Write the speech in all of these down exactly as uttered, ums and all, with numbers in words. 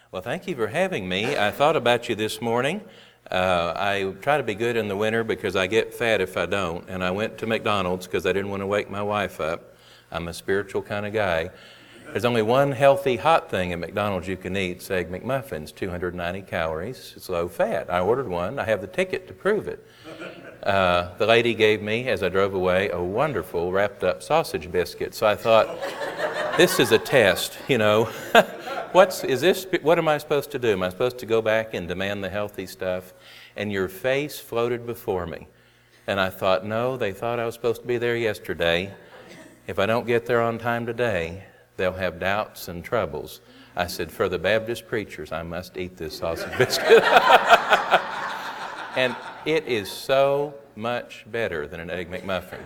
Well, thank you for having me. I thought about you this morning. Uh, I try to be good in the winter because I get fat if I don't. And I went to McDonald's because I didn't want to wake my wife up. I'm a spiritual kind of guy. There's only one healthy hot thing at McDonald's you can eat. It's Egg McMuffins, two hundred ninety calories. It's low fat. I ordered one. I have the ticket to prove it. Uh, the lady gave me, as I drove away, a wonderful wrapped up sausage biscuit. So I thought, this is a test, you know. What's, is this, what am I supposed to do? Am I supposed to go back and demand the healthy stuff? And your face floated before me. And I thought, no, they thought I was supposed to be there yesterday. If I don't get there on time today, they'll have doubts and troubles. I said, for the Baptist preachers, I must eat this sausage biscuit. And it is so much better than an Egg McMuffin.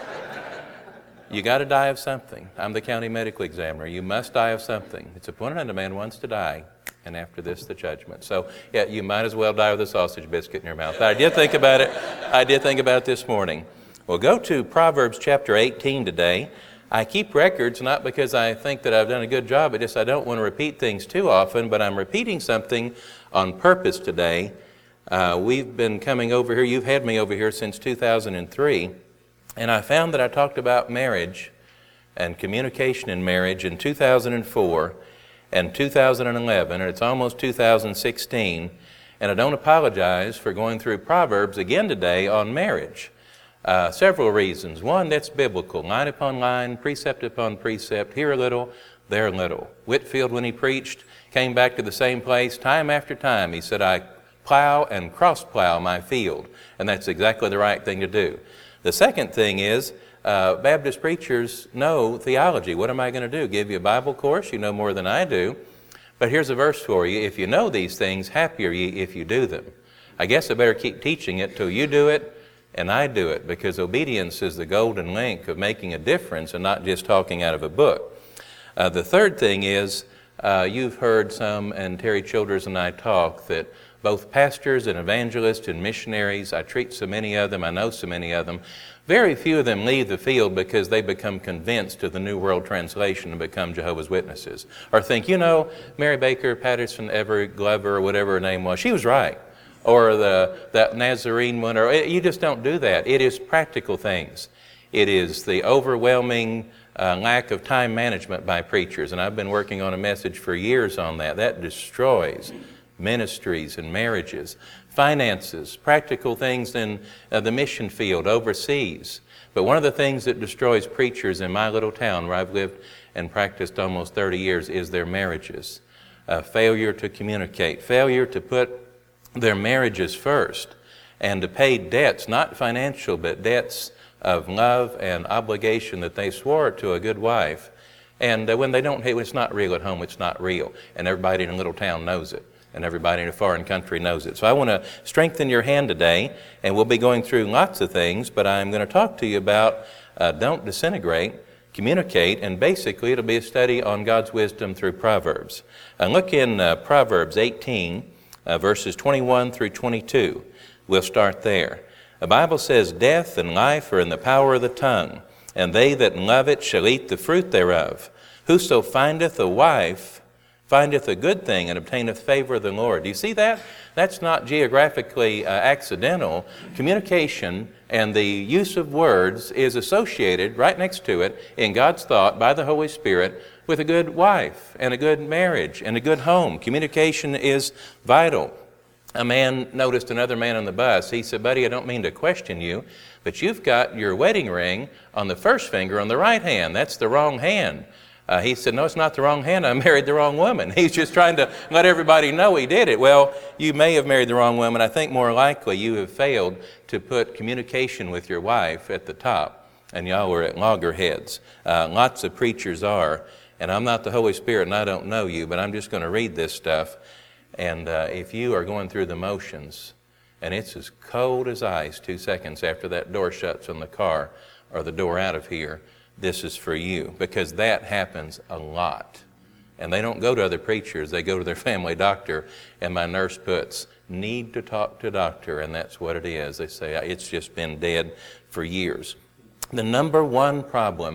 You got to die of something. I'm the county medical examiner. You must die of something. It's appointed unto man once to die, and after this, the judgment. So, yeah, you might as well die with a sausage biscuit in your mouth. I did think about it. I did think about it this morning. We'll go to Proverbs chapter eighteen today. I keep records not because I think that I've done a good job, but just I don't want to repeat things too often, but I'm repeating something on purpose today. Uh, we've been coming over here. You've had me over here since two thousand three. And I found that I talked about marriage and communication in marriage in two thousand four and two thousand eleven, and it's almost two thousand sixteen. And I don't apologize for going through Proverbs again today on marriage. Uh, several reasons. One, that's biblical. Line upon line, precept upon precept, here a little, there a little. Whitefield, when he preached, came back to the same place time after time. He said, I plow and cross-plow my field. And that's exactly the right thing to do. The second thing is, uh, Baptist preachers know theology. What am I going to do? Give you a Bible course? You know more than I do. But here's a verse for you. If you know these things, happy are ye if you do them. I guess I better keep teaching it till you do it and I do it, because obedience is the golden link of making a difference and not just talking out of a book. Uh, the third thing is, uh, you've heard some, and Terry Childers and I talk, that both pastors and evangelists and missionaries, I treat so many of them, I know so many of them, very few of them leave the field because they become convinced of the New World Translation and become Jehovah's Witnesses. Or think, you know, Mary Baker Patterson Everett Glover, or whatever her name was, she was right. Or the that Nazarene one, or you just don't do that. It is practical things. It is the overwhelming uh, lack of time management by preachers, and I've been working on a message for years on that. That destroys ministries and marriages, finances, practical things in uh, the mission field overseas. But one of the things that destroys preachers in my little town where I've lived and practiced almost thirty years is their marriages. Uh, failure to communicate, failure to put their marriages first, and to pay debts, not financial, but debts of love and obligation that they swore to a good wife. And uh, when they don't, hey, it's not real at home, it's not real. And everybody in a little town knows it. And everybody in a foreign country knows it. So I want to strengthen your hand today, and we'll be going through lots of things, but I'm going to talk to you about uh, don't disintegrate, communicate, and basically it'll be a study on God's wisdom through Proverbs. And look in uh, Proverbs eighteen, uh, verses twenty-one through twenty-two. We'll start there. The Bible says, death and life are in the power of the tongue, and they that love it shall eat the fruit thereof. Whoso findeth a wife findeth a good thing and obtaineth favor of the Lord. Do you see that? That's not geographically uh, accidental. Communication and the use of words is associated right next to it in God's thought by the Holy Spirit with a good wife and a good marriage and a good home. Communication is vital. A man noticed another man on the bus. He said, buddy, I don't mean to question you, but you've got your wedding ring on the first finger on the right hand. That's the wrong hand. Uh, he said, no, it's not the wrong hand. I married the wrong woman. He's just trying to let everybody know he did it. Well, you may have married the wrong woman. I think more likely you have failed to put communication with your wife at the top, and y'all are at loggerheads. Uh, lots of preachers are, and I'm not the Holy Spirit and I don't know you, but I'm just going to read this stuff. And uh, if you are going through the motions, and it's as cold as ice two seconds after that door shuts on the car or the door out of here, this is for you, because that happens a lot. And they don't go to other preachers, they go to their family doctor, and my nurse puts, need to talk to a doctor, and that's what it is. They say, it's just been dead for years. The number one problem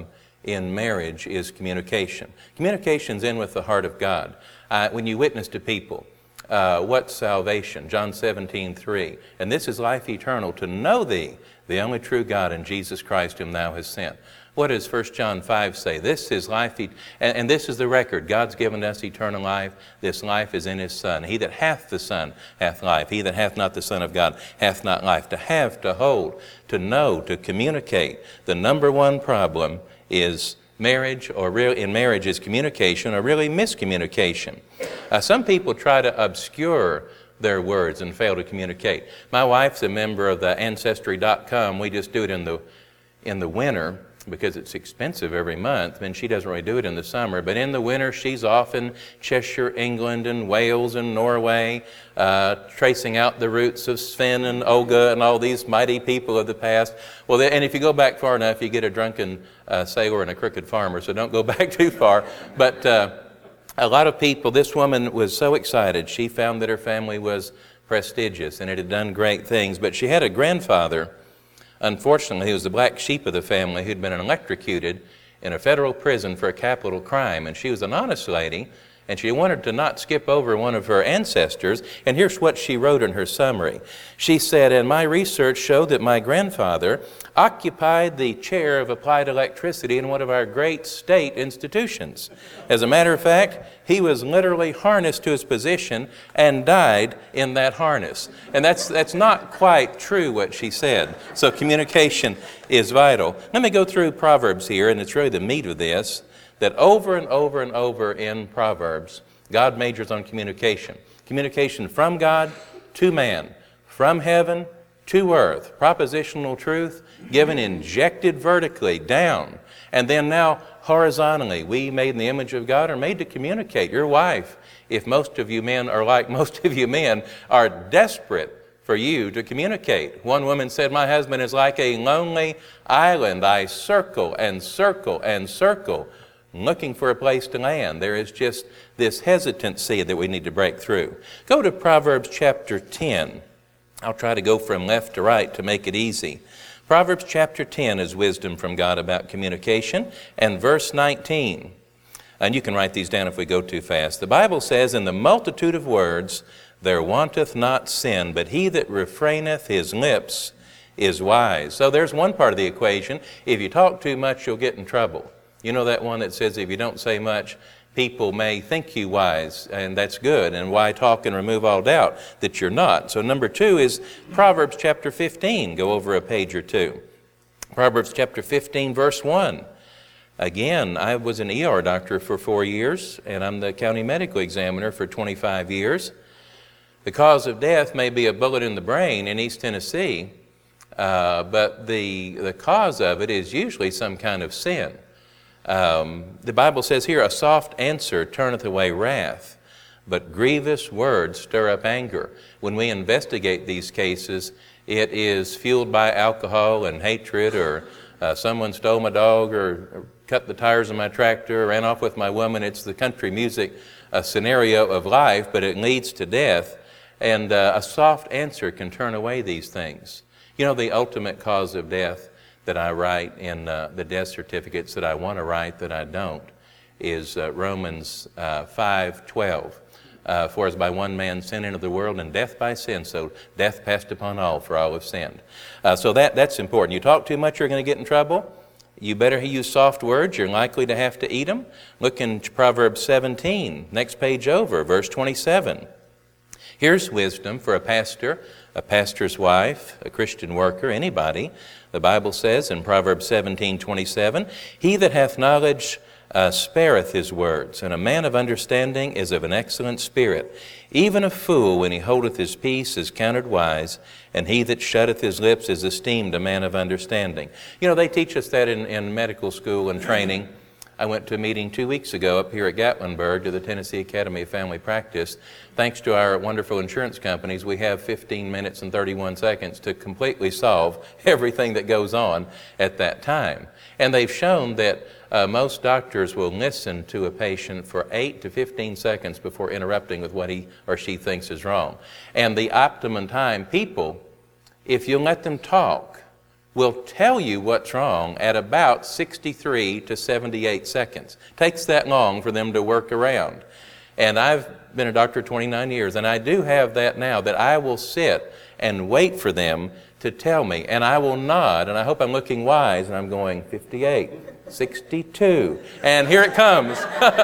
in marriage is communication. Communication's in with the heart of God. Uh, when you witness to people, uh, what's salvation? John seventeen three. And this is life eternal, to know thee, the only true God, and Jesus Christ whom thou hast sent. What does First John five say? This is life, et- and, and this is the record. God's given us eternal life. This life is in His Son. He that hath the Son hath life. He that hath not the Son of God hath not life. To have, to hold, to know, to communicate. The number one problem is marriage, or real, in marriage is communication, or really miscommunication. Uh, some people try to obscure their words and fail to communicate. My wife's a member of the Ancestry dot com. We just do it in the in the winter, because it's expensive every month, and she doesn't really do it in the summer. But in the winter, she's off in Cheshire, England, and Wales and Norway, uh, tracing out the roots of Sven and Olga and all these mighty people of the past. Well, they, and if you go back far enough, you get a drunken uh, sailor and a crooked farmer, so don't go back too far. But uh, a lot of people, this woman was so excited. She found that her family was prestigious, and it had done great things. But she had a grandfather. Unfortunately, he was the black sheep of the family who'd been electrocuted in a federal prison for a capital crime. And she was an honest lady, and she wanted to not skip over one of her ancestors. And here's what she wrote in her summary. She said, and my research showed that my grandfather occupied the chair of applied electricity in one of our great state institutions. As a matter of fact, he was literally harnessed to his position and died in that harness. And that's, that's not quite true what she said. So communication is vital. Let me go through Proverbs here, and it's really the meat of this, that over and over and over in Proverbs, God majors on communication. Communication from God to man, from heaven to earth. Propositional truth given injected vertically down, and then now horizontally. We, made in the image of God, are made to communicate. Your wife, if most of you men are like most of you men, are desperate for you to communicate. One woman said, my husband is like a lonely island. I circle and circle and circle, looking for a place to land. There is just this hesitancy that we need to break through. Go to Proverbs chapter ten. I'll try to go from left to right to make it easy. Proverbs chapter ten is wisdom from God about communication, and verse nineteen. And you can write these down if we go too fast. The Bible says, in the multitude of words there wanteth not sin, but he that refraineth his lips is wise. So there's one part of the equation. If you talk too much, you'll get in trouble. You know that one that says if you don't say much, people may think you wise, and that's good. And why talk and remove all doubt that you're not? So number two is Proverbs chapter fifteen. Go over a page or two. Proverbs chapter fifteen, verse one. Again, I was an E R doctor for four years, and I'm the county medical examiner for twenty-five years. The cause of death may be a bullet in the brain in East Tennessee, uh, but the, the cause of it is usually some kind of sin. Um, the Bible says here, a soft answer turneth away wrath, but grievous words stir up anger. When we investigate these cases, it is fueled by alcohol and hatred, or uh, someone stole my dog, or, or cut the tires of my tractor, or ran off with my woman. It's the country music uh, scenario of life, but it leads to death. And uh, a soft answer can turn away these things. You know, the ultimate cause of death that I write in uh, the death certificates that I want to write that I don't is uh, Romans uh, five twelve. Uh, For as by one man sin into the world, and death by sin, so death passed upon all, for all have sinned. Uh, so that, that's important. You talk too much, you're going to get in trouble. You better use soft words. You're likely to have to eat them. Look in Proverbs seventeen, next page over, verse twenty-seven. Here's wisdom for a pastor, a pastor's wife, a Christian worker, anybody. The Bible says in Proverbs seventeen twenty-seven, he that hath knowledge uh, spareth his words, and a man of understanding is of an excellent spirit. Even a fool, when he holdeth his peace, is counted wise, and he that shutteth his lips is esteemed a man of understanding. You know, they teach us that in, in medical school and training. I went to a meeting two weeks ago up here at Gatlinburg to the Tennessee Academy of Family Practice. Thanks to our wonderful insurance companies, we have fifteen minutes and thirty-one seconds to completely solve everything that goes on at that time. And they've shown that uh, most doctors will listen to a patient for eight to fifteen seconds before interrupting with what he or she thinks is wrong. And the optimum time, people, if you let them talk will tell you what's wrong at about sixty-three to seventy-eight seconds. Takes that long for them to work around. And I've been a doctor twenty-nine years, and I do have that now, that I will sit and wait for them to tell me, and I will nod, and I hope I'm looking wise, and I'm going fifty-eight, sixty-two, and here it comes.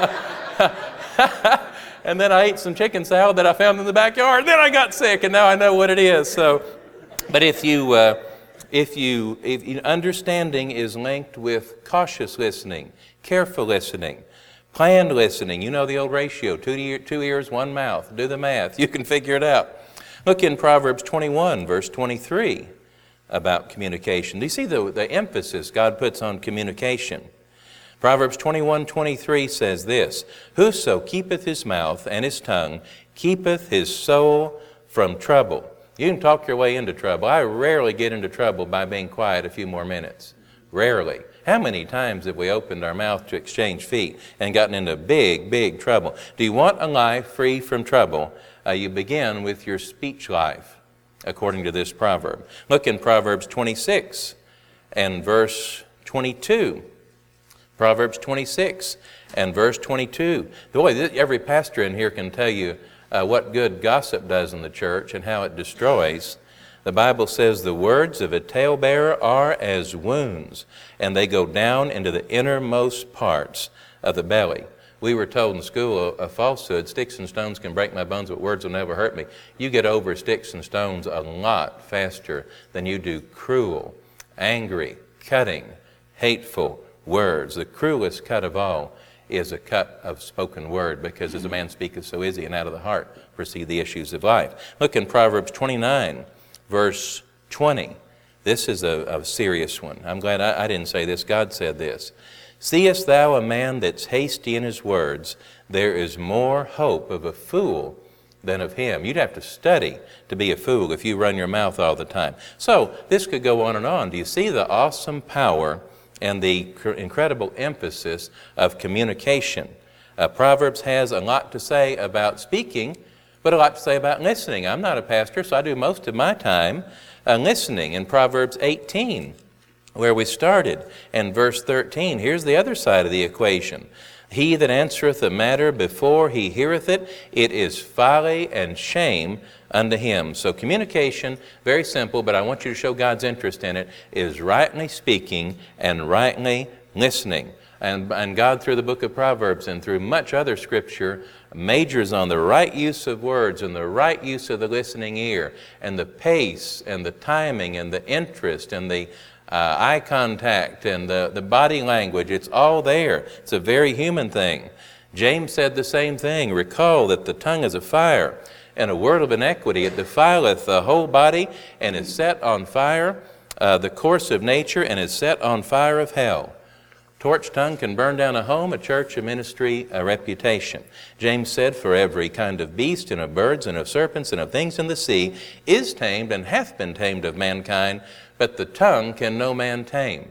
And then I ate some chicken salad that I found in the backyard, and then I got sick, and now I know what it is. So, but if you, uh, if you, if you, understanding is linked with cautious listening, careful listening, planned listening. You know the old ratio, two, ear, two ears, one mouth. Do the math. You can figure it out. Look in Proverbs twenty-one, verse twenty-three, about communication. Do you see the, the emphasis God puts on communication? Proverbs twenty-one, twenty-three says this, "Whoso keepeth his mouth and his tongue keepeth his soul from trouble." You can talk your way into trouble. I rarely get into trouble by being quiet a few more minutes. Rarely. How many times have we opened our mouth to exchange feet and gotten into big, big trouble? Do you want a life free from trouble? Uh, you begin with your speech life, according to this proverb. Look in Proverbs twenty-six and verse twenty-two. Proverbs twenty-six and verse twenty-two. Boy, every pastor in here can tell you uh, what good gossip does in the church and how it destroys. The Bible says the words of a talebearer are as wounds, and they go down into the innermost parts of the belly. We were told in school a, a falsehood, sticks and stones can break my bones, but words will never hurt me. You get over sticks and stones a lot faster than you do cruel, angry, cutting, hateful words. The cruelest cut of all is a cut of spoken word, because as a man speaketh, so is he, and out of the heart proceed the issues of life. Look in Proverbs twenty-nine, verse twenty. This is a, a serious one. I'm glad I, I didn't say this. God said this. "Seest thou a man that's hasty in his words? There is more hope of a fool than of him." You'd have to study to be a fool if you run your mouth all the time. So this could go on and on. Do you see the awesome power and the incredible emphasis of communication? Uh, Proverbs has a lot to say about speaking, but a lot to say about listening. I'm not a pastor, so I do most of my time uh, listening. In Proverbs eighteen, where we started, and verse thirteen, here's the other side of the equation. "He that answereth a matter before he heareth it, it is folly and shame unto him." So communication, very simple, but I want you to show God's interest in it, is rightly speaking and rightly listening. And, and God, through the book of Proverbs and through much other scripture, majors on the right use of words and the right use of the listening ear and the pace and the timing and the interest and the uh, eye contact and the, the body language. It's all there. It's a very human thing. James said the same thing. "Recall that the tongue is a fire, and a word of iniquity, it defileth the whole body, and is set on fire, uh, the course of nature, and is set on fire of hell." Torch tongue can burn down a home, a church, a ministry, a reputation. James said, "For every kind of beast, and of birds, and of serpents, and of things in the sea, is tamed, and hath been tamed of mankind, but the tongue can no man tame."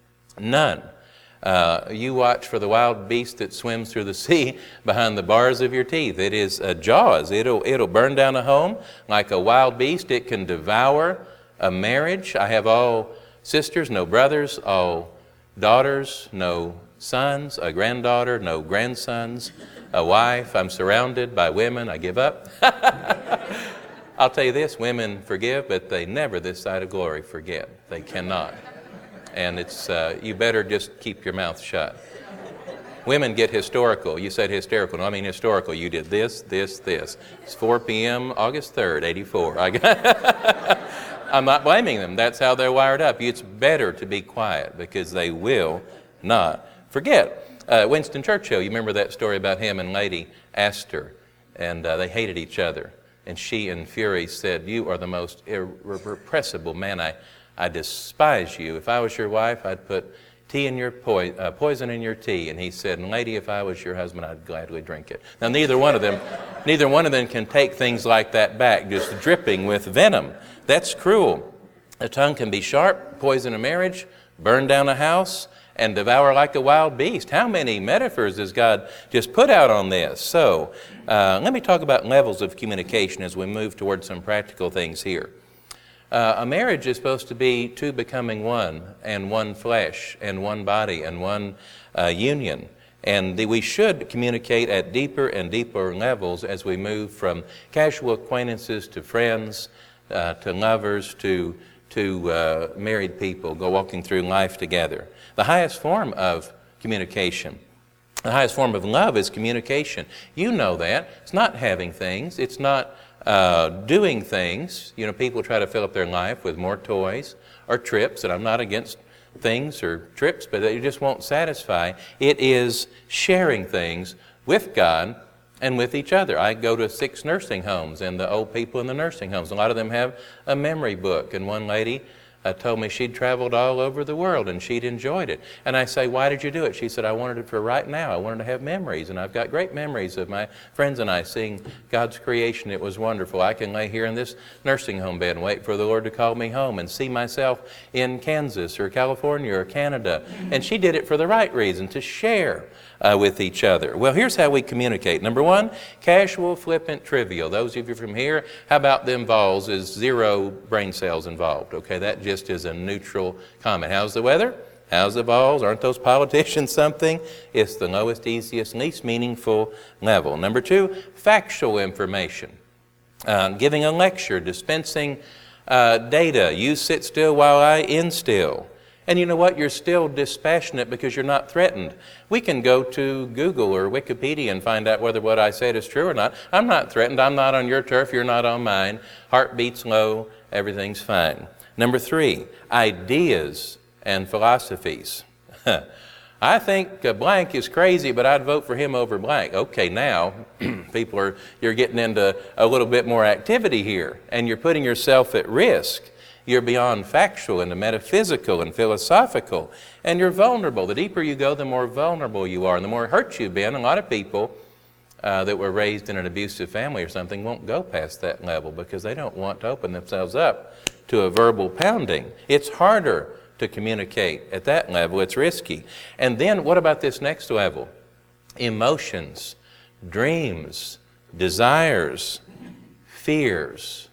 None. Uh, you watch for the wild beast that swims through the sea behind the bars of your teeth. It is uh, jaws. It'll, it'll burn down a home like a wild beast. It can devour a marriage. I have all sisters, no brothers, all daughters, no sons, a granddaughter, no grandsons, a wife. I'm surrounded by women. I give up. I'll tell you this, women forgive, but they never this side of glory forget. They cannot. And it's uh, you better just keep your mouth shut. Women get historical. You said hysterical. No, I mean historical. You did this, this, this. It's four p.m. August third, eighty-four. I got I'm not blaming them. That's how they're wired up. It's better to be quiet because they will not forget. Uh, Winston Churchill, you remember that story about him and Lady Astor, and uh, they hated each other. And she, in fury, said, "You are the most irrepressible man. I, I despise you. If I was your wife, I'd put tea in your po- uh, poison in your tea." And he said, "And lady, if I was your husband, I'd gladly drink it." Now, neither one of them, neither one of them can take things like that back, just dripping with venom. That's cruel. The tongue can be sharp, poison a marriage, burn down a house, and devour like a wild beast. How many metaphors has God just put out on this? So uh, let me talk about levels of communication as we move towards some practical things here. Uh, a marriage is supposed to be two becoming one, and one flesh, and one body, and one uh, union. And the, we should communicate at deeper and deeper levels as we move from casual acquaintances to friends, uh, to lovers, to, to uh, married people, go walking through life together. The highest form of communication, the highest form of love is communication. You know that. It's not having things. It's not uh, doing things. You know, people try to fill up their life with more toys or trips, and I'm not against things or trips, but they just won't satisfy. It is sharing things with God and with each other. I go to six nursing homes, and the old people in the nursing homes, a lot of them have a memory book, and one lady uh, told me she'd traveled all over the world and she'd enjoyed it. And I say, why did you do it? She said, I wanted it for right now. I wanted to have memories, and I've got great memories of my friends and I seeing God's creation. It was wonderful. I can lay here in this nursing home bed and wait for the Lord to call me home and see myself in Kansas or California or Canada. And she did it for the right reason, to share uh, with each other. Well, here's how we communicate. Number one, casual, flippant, trivial. Those of you from here, how about them Vols? Is zero brain cells involved. Okay, that just is a neutral comment. How's the weather? How's the Vols? Aren't those politicians something? It's the lowest, easiest, least meaningful level. Number two, factual information. Uh, giving a lecture, dispensing uh, data. You sit still while I instill. And you know what? You're still dispassionate because you're not threatened. We can go to Google or Wikipedia and find out whether what I said is true or not. I'm not threatened. I'm not on your turf. You're not on mine. Heart beats low. Everything's fine. Number three, ideas and philosophies. I think uh, blank is crazy, but I'd vote for him over blank. Okay, now people are, you're getting into a little bit more activity here, and you're putting yourself at risk. You're beyond factual and metaphysical and philosophical, and you're vulnerable. The deeper you go, the more vulnerable you are, and the more hurt you've been. A lot of people uh, that were raised in an abusive family or something won't go past that level because they don't want to open themselves up to a verbal pounding. It's harder to communicate at that level. It's risky. And then what about this next level? Emotions, dreams, desires, fears.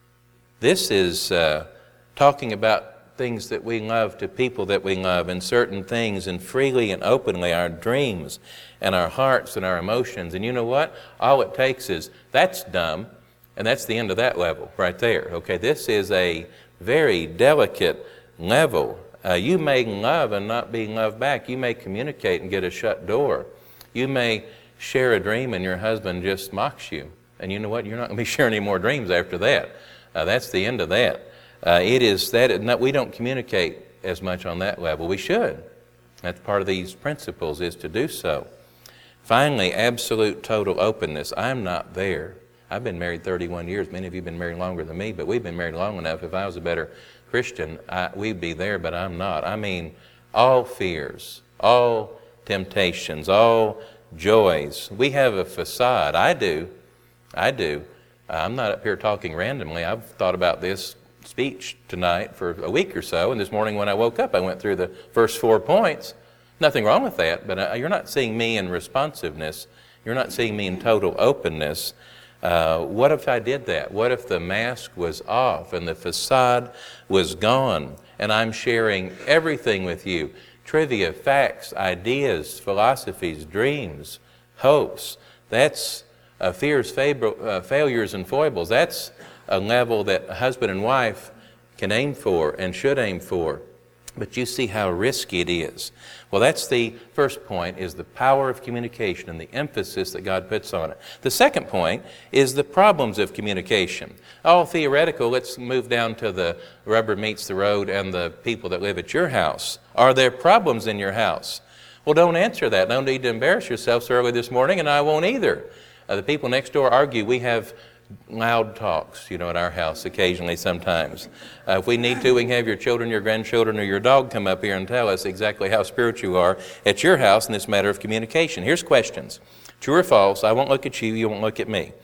This is uh, talking about things that we love to people that we love, and certain things, and freely and openly, our dreams and our hearts and our emotions. And you know what? All it takes is, that's dumb, and that's the end of that level right there. Okay, this is a very delicate level. Uh, you may love and not be loved back. You may communicate and get a shut door. You may share a dream and your husband just mocks you. And you know what? You're not going to be sharing any more dreams after that. Uh, that's the end of that. Uh, it is that not, we don't communicate as much on that level. We should. That's part of these principles, is to do so. Finally, absolute total openness. I'm not there. I've been married thirty-one years. Many of you have been married longer than me, but we've been married long enough. If I was a better Christian, I, we'd be there, but I'm not. I mean, all fears, all temptations, all joys. We have a facade. I do. I do. I'm not up here talking randomly. I've thought about this speech tonight for a week or so, and this morning when I woke up, I went through the first four points. Nothing wrong with that, but uh, you're not seeing me in responsiveness. You're not seeing me in total openness. Uh, what if I did that? What if the mask was off and the facade was gone, and I'm sharing everything with you? Trivia, facts, ideas, philosophies, dreams, hopes. That's uh, fears, fab- uh, failures, and foibles. That's a level that a husband and wife can aim for and should aim for. But you see how risky it is. Well, that's the first point, is the power of communication and the emphasis that God puts on it. The second point is the problems of communication. All theoretical. Let's move down to the rubber meets the road and the people that live at your house. Are there problems in your house? Well, don't answer that. No need to embarrass yourself so early this morning, and I won't either. Uh, the people next door argue. We have loud talks, you know, at our house occasionally sometimes. Uh, if we need to, we can have your children, your grandchildren, or your dog come up here and tell us exactly how spiritual you are at your house in this matter of communication. Here's questions. True or false? I won't look at you, you won't look at me.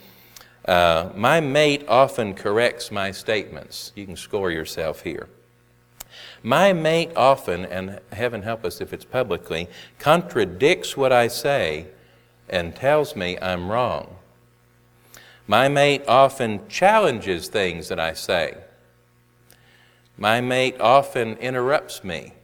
Uh, my mate often corrects my statements. You can score yourself here. My mate often, and heaven help us if it's publicly, contradicts what I say and tells me I'm wrong. My mate often challenges things that I say. My mate often interrupts me.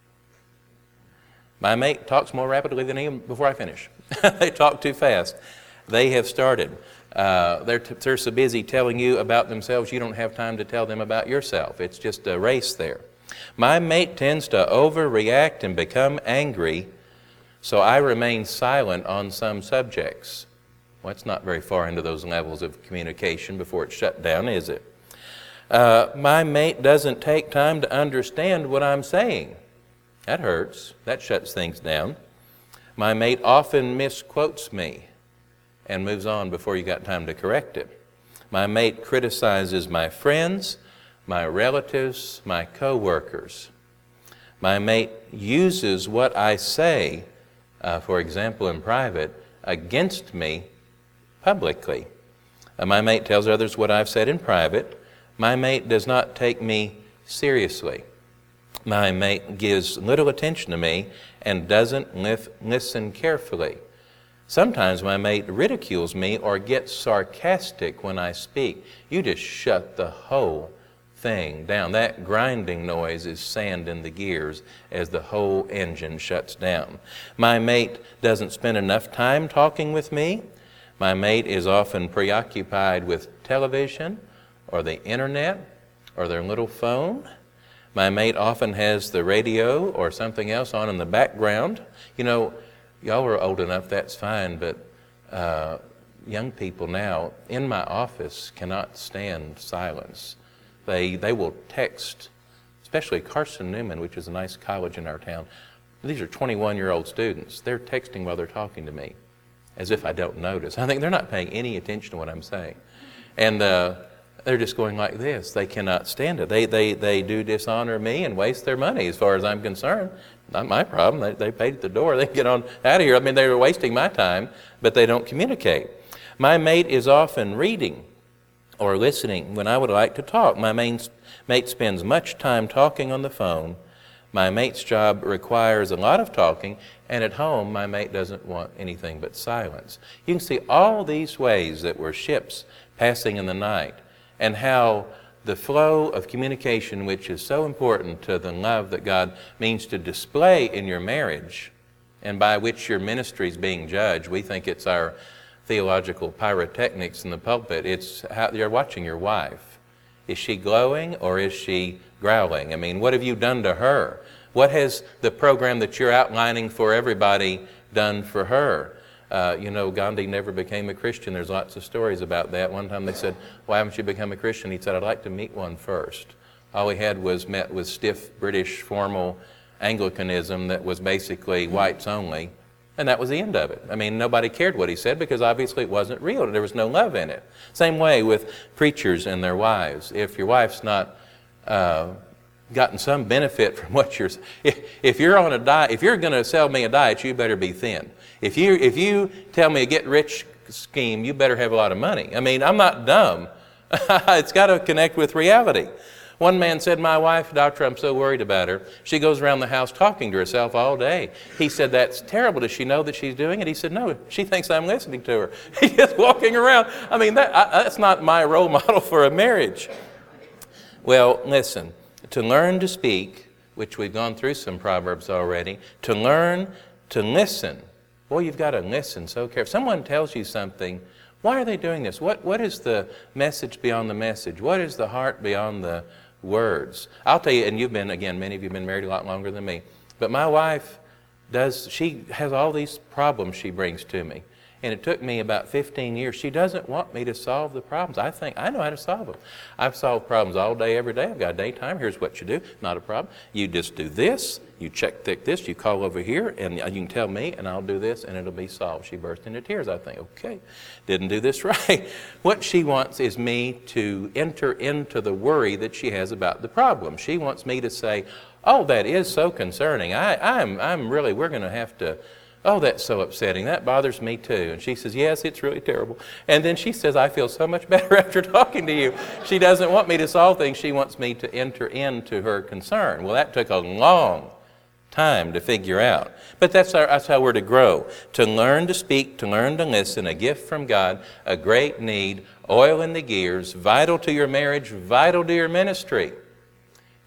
My mate talks more rapidly than even before I finish. They talk too fast. They have started. Uh, they're, t- they're so busy telling you about themselves, you don't have time to tell them about yourself. It's just a race there. My mate tends to overreact and become angry, so I remain silent on some subjects. Well, it's not very far into those levels of communication before it's shut down, is it? Uh, my mate doesn't take time to understand what I'm saying. That hurts. That shuts things down. My mate often misquotes me and moves on before you got time to correct it. My mate criticizes my friends, my relatives, my co-workers. My mate uses what I say, uh, for example in private, against me publicly. Uh, my mate tells others what I've said in private. My mate does not take me seriously. My mate gives little attention to me and doesn't lif- listen carefully. Sometimes my mate ridicules me or gets sarcastic when I speak. You just shut the whole thing down. That grinding noise is sand in the gears as the whole engine shuts down. My mate doesn't spend enough time talking with me. My mate is often preoccupied with television or the internet or their little phone. My mate often has the radio or something else on in the background. You know, y'all are old enough, that's fine, but uh, young people now in my office cannot stand silence. They they will text, especially Carson Newman, which is a nice college in our town. These are twenty-one-year-old students. They're texting while they're talking to me, as if I don't notice. I think they're not paying any attention to what I'm saying. And uh, they're just going like this. They cannot stand it. They they they do dishonor me and waste their money as far as I'm concerned. Not my problem. They, they paid at the door. They can get on out of here. I mean, they were wasting my time, but they don't communicate. My mate is often reading or listening when I would like to talk. My main, mate spends much time talking on the phone. My mate's job requires a lot of talking, and at home, my mate doesn't want anything but silence. You can see all these ways that we're ships passing in the night, and how the flow of communication, which is so important to the love that God means to display in your marriage, and by which your ministry is being judged. We think it's our theological pyrotechnics in the pulpit. It's how you're watching your wife. Is she glowing or is she growling? I mean, what have you done to her? What has the program that you're outlining for everybody done for her? Uh, you know, Gandhi never became a Christian. There's lots of stories about that. One time they said, why haven't you become a Christian? He said, I'd like to meet one first. All he had was met with stiff British formal Anglicanism that was basically whites only. And that was the end of it. I mean, nobody cared what he said because obviously it wasn't real. There was no love in it. Same way with preachers and their wives. If your wife's not uh, gotten some benefit from what you're... If, if you're on a diet, if you're going to sell me a diet, you better be thin. If you if you tell me a get-rich scheme, you better have a lot of money. I mean, I'm not dumb. It's got to connect with reality. One man said, my wife, doctor, I'm so worried about her. She goes around the house talking to herself all day. He said, that's terrible. Does she know that she's doing it? He said, no, she thinks I'm listening to her. He's just walking around. I mean, that, I, that's not my role model for a marriage. Well, listen, to learn to speak, which we've gone through some Proverbs already, to learn to listen. Boy, you've got to listen so carefully. If someone tells you something, why are they doing this? What What is the message beyond the message? What is the heart beyond the words? I'll tell you, and you've been, again, many of you have been married a lot longer than me, but my wife does, she has all these problems she brings to me. And it took me about fifteen years. She doesn't want me to solve the problems. I think I know how to solve them. I've solved problems all day, every day. I've got a daytime. Here's what you do. Not a problem. You just do this. You check thick this. You call over here, and you can tell me, and I'll do this, and it'll be solved. She burst into tears. I think, okay, didn't do this right. What she wants is me to enter into the worry that she has about the problem. She wants me to say, oh, that is so concerning. I, I'm, I'm really, we're going to have to... Oh, that's so upsetting. That bothers me too. And she says, yes, it's really terrible. And then she says, I feel so much better after talking to you. She doesn't want me to solve things. She wants me to enter into her concern. Well, that took a long time to figure out. But that's, our, that's how we're to grow. To learn to speak, to learn to listen, a gift from God, a great need, oil in the gears, vital to your marriage, vital to your ministry.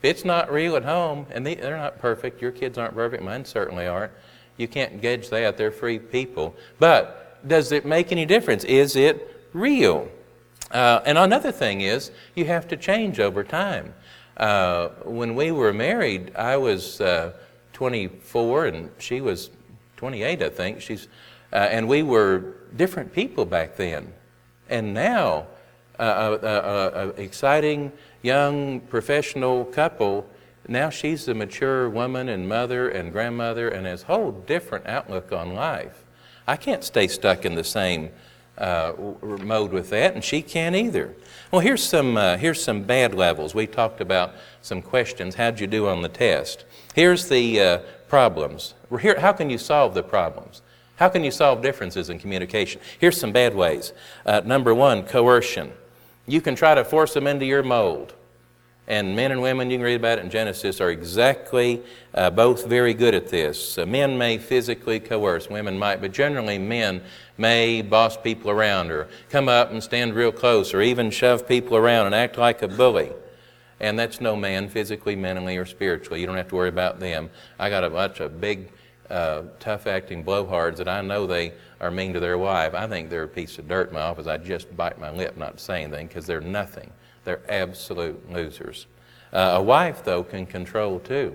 If it's not real at home, and they, they're not perfect, your kids aren't perfect, mine certainly aren't. You can't gauge that. They're free people. But does it make any difference? Is it real? Uh, and another thing is, you have to change over time. Uh, when we were married, I was uh, twenty-four and she was twenty-eight, I think. She's, uh, and we were different people back then. And now, uh, an exciting young professional couple, now she's a mature woman and mother and grandmother and has a whole different outlook on life. I can't stay stuck in the same uh, mode with that, and she can't either. Well, here's some, uh, here's some bad levels. We talked about some questions. How'd you do on the test? Here's the uh, problems. Here, how can you solve the problems? How can you solve differences in communication? Here's some bad ways. Uh, number one, coercion. You can try to force them into your mold. And men and women, you can read about it in Genesis, are exactly uh, both very good at this. Uh, men may physically coerce, women might, but generally men may boss people around or come up and stand real close or even shove people around and act like a bully. And that's no man physically, mentally, or spiritually. You don't have to worry about them. I got a bunch of big, uh, tough-acting blowhards that I know they are mean to their wife. I think they're a piece of dirt in my office. I just bite my lip not to say anything because they're nothing. They're absolute losers. Uh, a wife, though, can control too.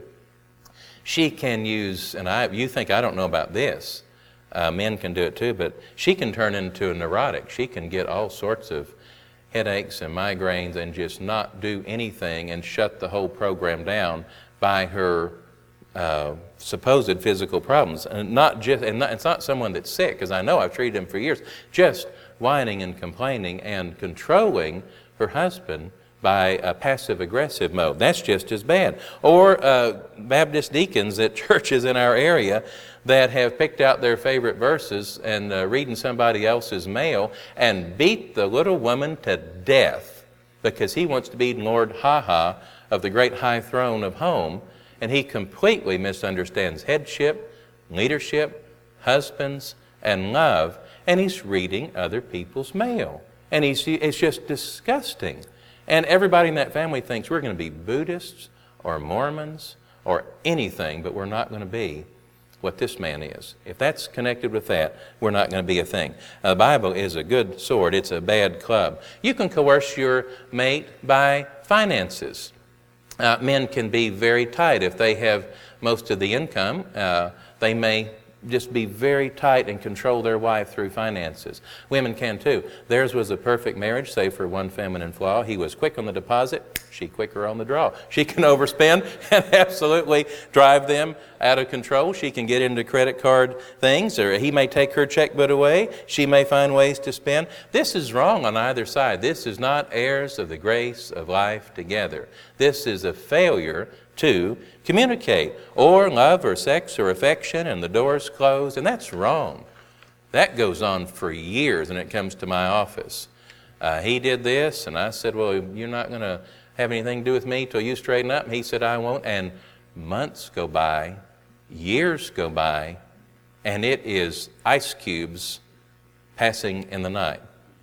She can use, and I, you think I don't know about this, uh, men can do it too, but she can turn into a neurotic. She can get all sorts of headaches and migraines and just not do anything and shut the whole program down by her uh, supposed physical problems. And not just, and not, it's not someone that's sick, because I know I've treated him for years, just whining and complaining and controlling her husband by a passive-aggressive mode. That's just as bad. Or uh, Baptist deacons at churches in our area that have picked out their favorite verses and uh, reading somebody else's mail and beat the little woman to death because he wants to be Lord Ha-Ha of the great high throne of home, and he completely misunderstands headship, leadership, husbands, and love, and he's reading other people's mail. And he's, it's just disgusting. And everybody in that family thinks we're going to be Buddhists or Mormons or anything, but we're not going to be what this man is. If that's connected with that, we're not going to be a thing. Uh, the Bible is a good sword. It's a bad club. You can coerce your mate by finances. Uh, men can be very tight. If they have most of the income, uh, they may just be very tight and control their wife through finances. Women can too. Theirs was a perfect marriage, save for one feminine flaw. He was quick on the deposit, she quicker on the draw. She can overspend and absolutely drive them out of control. She can get into credit card things, or he may take her checkbook away. She may find ways to spend. This is wrong on either side. This is not heirs of the grace of life together. This is a failure to communicate, or love or sex or affection, and the door's closed, and that's wrong. That goes on for years, and it comes to my office. Uh, he did this, and I said, well, you're not going to have anything to do with me till you straighten up. And he said, I won't. And months go by, years go by, and it is ice cubes passing in the night.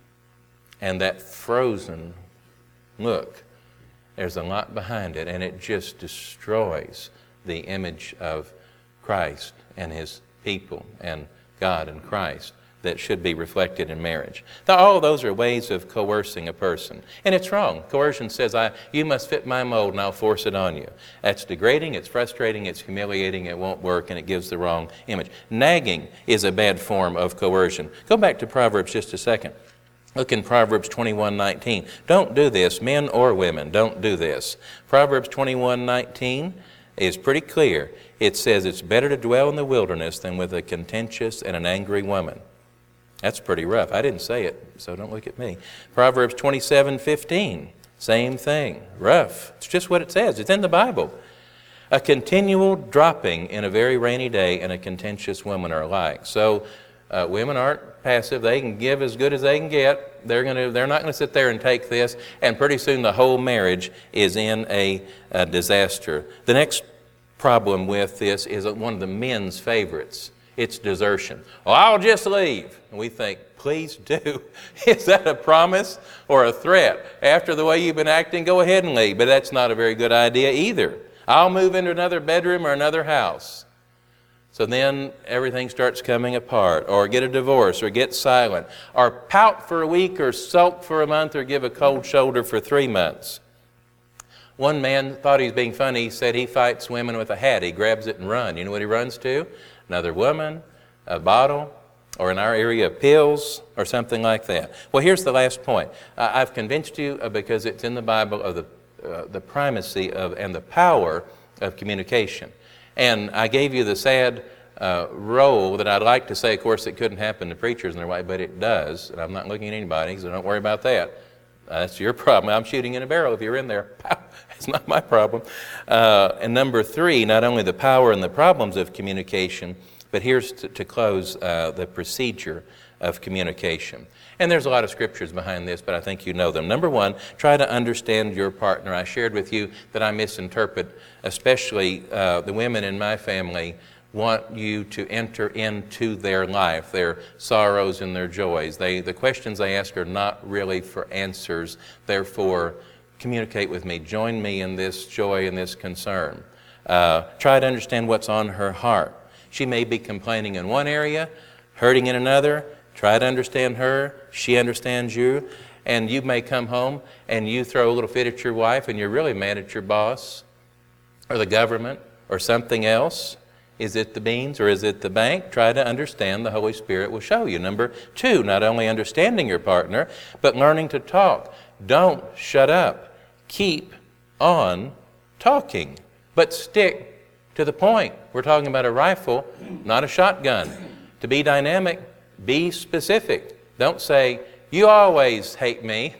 And that frozen look, there's a lot behind it, and it just destroys the image of Christ and His people and God and Christ that should be reflected in marriage. Now, all those are ways of coercing a person. And it's wrong. Coercion says, I, you must fit my mold and I'll force it on you. That's degrading, it's frustrating, it's humiliating, it won't work, and it gives the wrong image. Nagging is a bad form of coercion. Go back to Proverbs just a second. Look in Proverbs twenty-one nineteen. Don't do this, men or women, don't do this. Proverbs twenty-one nineteen is pretty clear. It says it's better to dwell in the wilderness than with a contentious and an angry woman. That's pretty rough. I didn't say it, so don't look at me. Proverbs twenty-seven fifteen, same thing. Rough. It's just what it says. It's in the Bible. A continual dropping in a very rainy day and a contentious woman are alike. So uh, women aren't passive. They can give as good as they can get. They're going to, they're not going to sit there and take this, and pretty soon the whole marriage is in a, a disaster. The next problem with this is one of the men's favorites. It's desertion. Well, I'll just leave. And we think, please do. Is that a promise or a threat? After the way you've been acting, go ahead and leave. But that's not a very good idea either. I'll move into another bedroom or another house. So then everything starts coming apart, or get a divorce, or get silent, or pout for a week, or sulk for a month, or give a cold shoulder for three months. One man thought he was being funny. He said he fights women with a hat. He grabs it and runs. You know what he runs to? Another woman, a bottle, or in our area, pills, or something like that. Well, here's the last point. Uh, I've convinced you uh, because it's in the Bible of the, uh, the primacy of and the power of communication. And I gave you the sad uh, role that I'd like to say, of course, it couldn't happen to preachers in their way, but it does. And I'm not looking at anybody, so don't worry about that. Uh, that's your problem. I'm shooting in a barrel if you're in there. It's not my problem. Uh, and number three, not only the power and the problems of communication, but here's to, to close uh, the procedure of communication. And there's a lot of scriptures behind this, but I think you know them. Number one, try to understand your partner. I shared with you that I misinterpret, especially uh, the women in my family want you to enter into their life, their sorrows and their joys. They, the questions they ask are not really for answers. Therefore, communicate with me. Join me in this joy and this concern. Uh, try to understand what's on her heart. She may be complaining in one area, hurting in another. Try to understand her. She understands you. And you may come home and you throw a little fit at your wife and you're really mad at your boss or the government or something else. Is it the beans or is it the bank? Try to understand. The Holy Spirit will show you. Number two, not only understanding your partner, but learning to talk. Don't shut up. Keep on talking, but stick to the point. We're talking about a rifle, not a shotgun. To be dynamic, be specific. Don't say, you always hate me.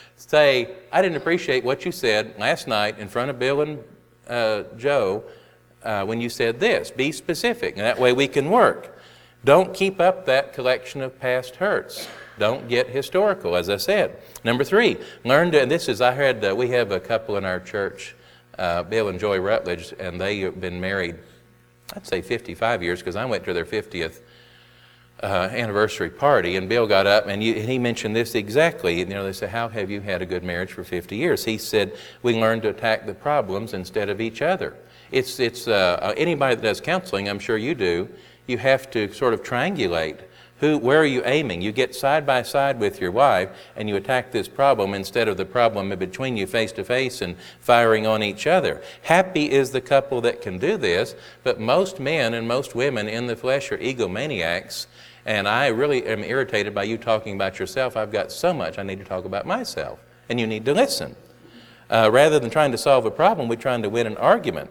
Say, I didn't appreciate what you said last night in front of Bill and uh, Joe uh, when you said this. Be specific, and that way we can work. Don't keep up that collection of past hurts. Don't get historical, as I said. Number three, learn to, and this is, I heard, uh, we have a couple in our church, uh, Bill and Joy Rutledge, and they have been married, I'd say fifty-five years, because I went to their fiftieth Uh, anniversary party, and Bill got up and, you, and he mentioned this exactly. You know, they said, how have you had a good marriage for fifty years? He said, we learned to attack the problems instead of each other. It's, it's uh, anybody that does counseling, I'm sure you do, you have to sort of triangulate. Who, where are you aiming? You get side by side with your wife and you attack this problem instead of the problem between you face to face and firing on each other. Happy is the couple that can do this, but most men and most women in the flesh are egomaniacs. And I really am irritated by you talking about yourself. I've got so much I need to talk about myself. And you need to listen. Uh, rather than trying to solve a problem, we're trying to win an argument.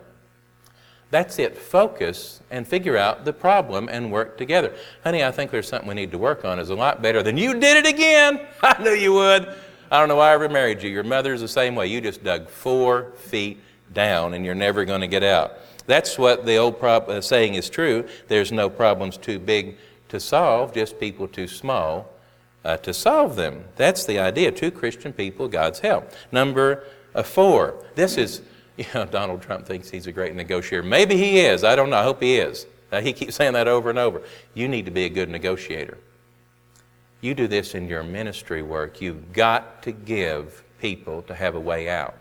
That's it. Focus and figure out the problem and work together. Honey, I think there's something we need to work on. It's a lot better than you did it again. I knew you would. I don't know why I ever married you. Your mother's the same way. You just dug four feet down and you're never going to get out. That's what the old prob- uh, saying is true. There's no problems too big to solve, just people too small uh, to solve them. That's the idea. Two Christian people, God's help. Number uh, four, this is, you know, Donald Trump thinks he's a great negotiator. Maybe he is. I don't know. I hope he is. Uh, he keeps saying that over and over. You need to be a good negotiator. You do this in your ministry work. You've got to give people to have a way out.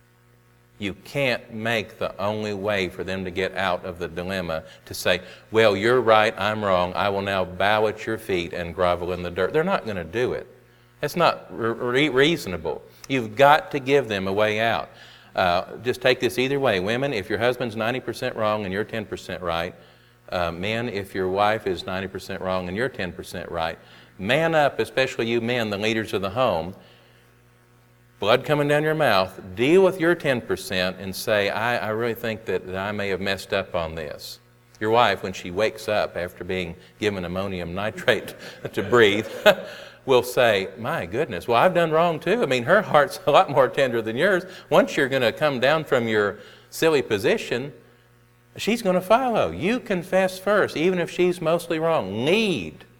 You can't make the only way for them to get out of the dilemma to say, well, you're right, I'm wrong, I will now bow at your feet and grovel in the dirt. They're not going to do it. That's not re- reasonable. You've got to give them a way out. Uh, just take this either way. Women, if your husband's ninety percent wrong and you're ten percent right. Uh, men, if your wife is ninety percent wrong and you're ten percent right. Man up, especially you men, the leaders of the home. Blood coming down your mouth, deal with your ten percent and say, I, I really think that, that I may have messed up on this. Your wife, when she wakes up after being given ammonium nitrate to breathe, will say, my goodness, well, I've done wrong too. I mean, her heart's a lot more tender than yours. Once you're going to come down from your silly position, she's going to follow. You confess first, even if she's mostly wrong. Lead.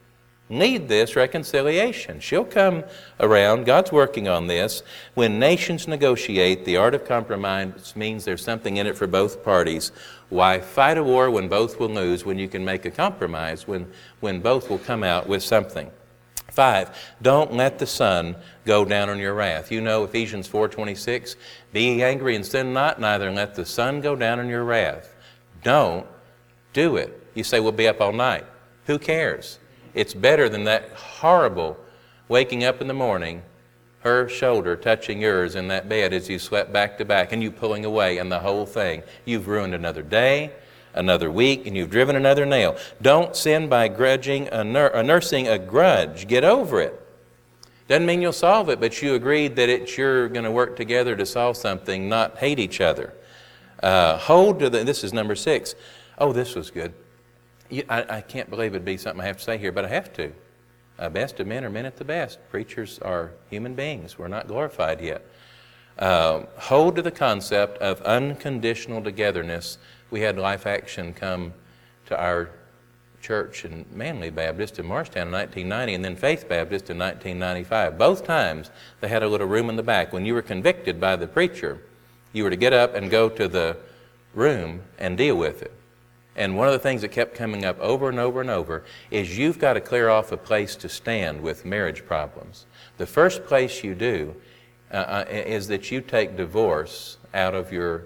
need this reconciliation. She'll come around. God's working on this. When nations negotiate, the art of compromise means there's something in it for both parties. Why fight a war when both will lose, when you can make a compromise, when, when both will come out with something? Five, don't let the sun go down on your wrath. You know Ephesians four twenty-six, be ye angry and sin not, neither let the sun go down on your wrath. Don't do it. You say, we'll be up all night. Who cares? It's better than that horrible waking up in the morning, her shoulder touching yours in that bed as you slept back to back, and you pulling away, and the whole thing. You've ruined another day, another week, and you've driven another nail. Don't sin by grudging, a nur- a nursing a grudge. Get over it. Doesn't mean you'll solve it, but you agreed that it's you're going to work together to solve something, not hate each other. Uh, hold to the, this is number six. Oh, this was good. You, I, I can't believe it'd be something I have to say here, but I have to. Uh, best of men are men at the best. Preachers are human beings. We're not glorified yet. Uh, hold to the concept of unconditional togetherness. We had Life Action come to our church in Manly Baptist in Morristown in nineteen ninety, and then Faith Baptist in nineteen ninety-five. Both times they had a little room in the back. When you were convicted by the preacher, you were to get up and go to the room and deal with it. And one of the things that kept coming up over and over and over is you've got to clear off a place to stand with marriage problems. The first place you do uh, is that you take divorce out of your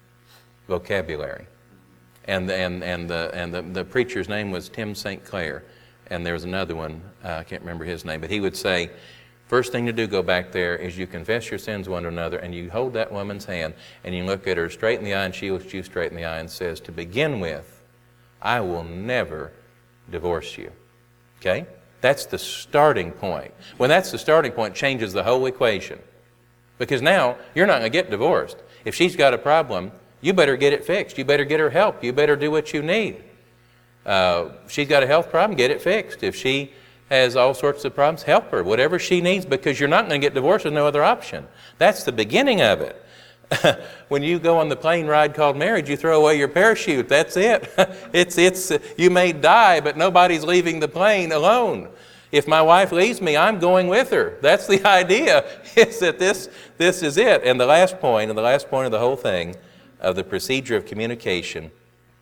vocabulary. And, and, and, the, and the, the preacher's name was Tim Saint Clair. And there was another one, uh, I can't remember his name, but he would say, first thing to do, go back there, is you confess your sins one to another, and you hold that woman's hand, and you look at her straight in the eye, and she looks you straight in the eye and says, to begin with, I will never divorce you. Okay? That's the starting point. When that's the starting point, it changes the whole equation. Because now, you're not going to get divorced. If she's got a problem, you better get it fixed. You better get her help. You better do what you need. Uh, if she's got a health problem, get it fixed. If she has all sorts of problems, help her. Whatever she needs, because you're not going to get divorced with no other option. That's the beginning of it. When you go on the plane ride called marriage, you throw away your parachute. That's it. it's, it's, you may die, but nobody's leaving the plane alone. If my wife leaves me, I'm going with her. That's the idea, is that this, this is it. And the last point, and the last point of the whole thing, of the procedure of communication,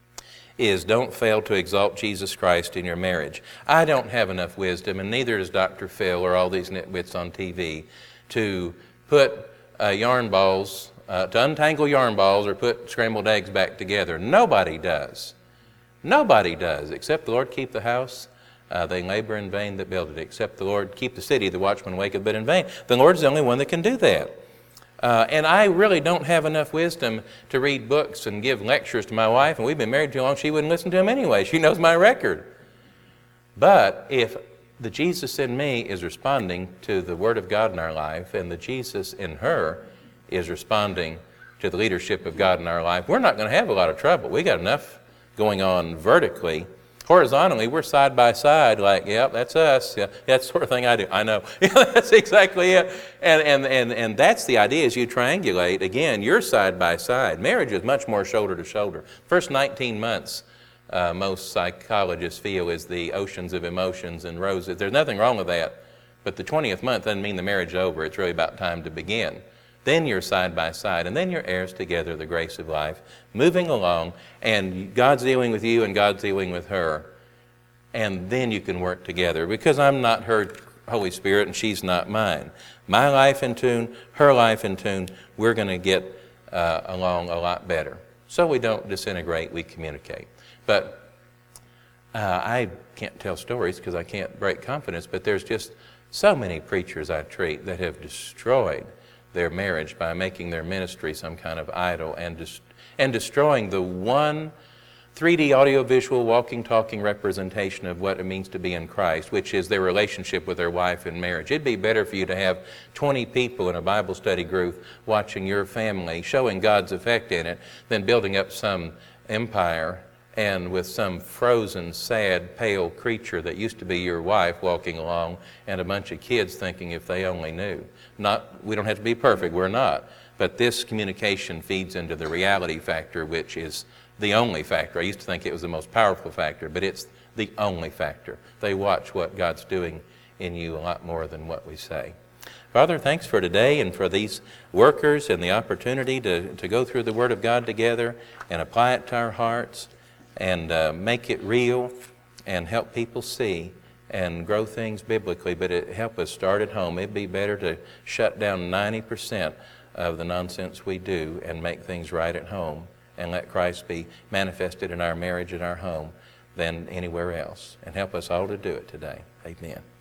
is don't fail to exalt Jesus Christ in your marriage. I don't have enough wisdom, and neither does Doctor Phil or all these nitwits on T V, to put uh, yarn balls, uh, to untangle yarn balls or put scrambled eggs back together. Nobody does. Nobody does, except the Lord keep the house. Uh, they labor in vain that build it. Except the Lord keep the city, the watchman waketh but in vain. The Lord's the only one that can do that. Uh, and I really don't have enough wisdom to read books and give lectures to my wife, and we've been married too long, she wouldn't listen to them anyway. She knows my record. But if the Jesus in me is responding to the Word of God in our life, and the Jesus in her is responding to the leadership of God in our life, we're not going to have a lot of trouble. We got enough going on vertically. Horizontally, we're side by side, like, yep, that's us. Yeah, that's the sort of thing I do. I know. Yeah, that's exactly it. And, and, and, and that's the idea, is you triangulate. Again, you're side by side. Marriage is much more shoulder to shoulder. First nineteen months, uh, most psychologists feel, is the oceans of emotions and roses. There's nothing wrong with that. But the twentieth month doesn't mean the marriage is over. It's really about time to begin. Then you're side by side, and then you're heirs together, the grace of life, moving along, and God's dealing with you and God's dealing with her. And then you can work together, because I'm not her Holy Spirit and she's not mine. My life in tune, her life in tune, we're going to get uh, along a lot better. So we don't disintegrate, we communicate. But uh, I can't tell stories because I can't break confidence, but there's just so many preachers I treat that have destroyed their marriage by making their ministry some kind of idol, and dis- and destroying the one three D audiovisual walking, talking representation of what it means to be in Christ, which is their relationship with their wife in marriage. It'd be better for you to have twenty people in a Bible study group watching your family, showing God's effect in it, than building up some empire and with some frozen, sad, pale creature that used to be your wife walking along, and a bunch of kids thinking if they only knew. Not, we don't have to be perfect, we're not. But this communication feeds into the reality factor, which is the only factor. I used to think it was the most powerful factor, but it's the only factor. They watch what God's doing in you a lot more than what we say. Father, thanks for today and for these workers and the opportunity to, to go through the Word of God together and apply it to our hearts and uh, make it real and help people see and grow things biblically, but it help us start at home. It'd be better to shut down ninety percent of the nonsense we do and make things right at home and let Christ be manifested in our marriage and our home than anywhere else. And help us all to do it today. Amen.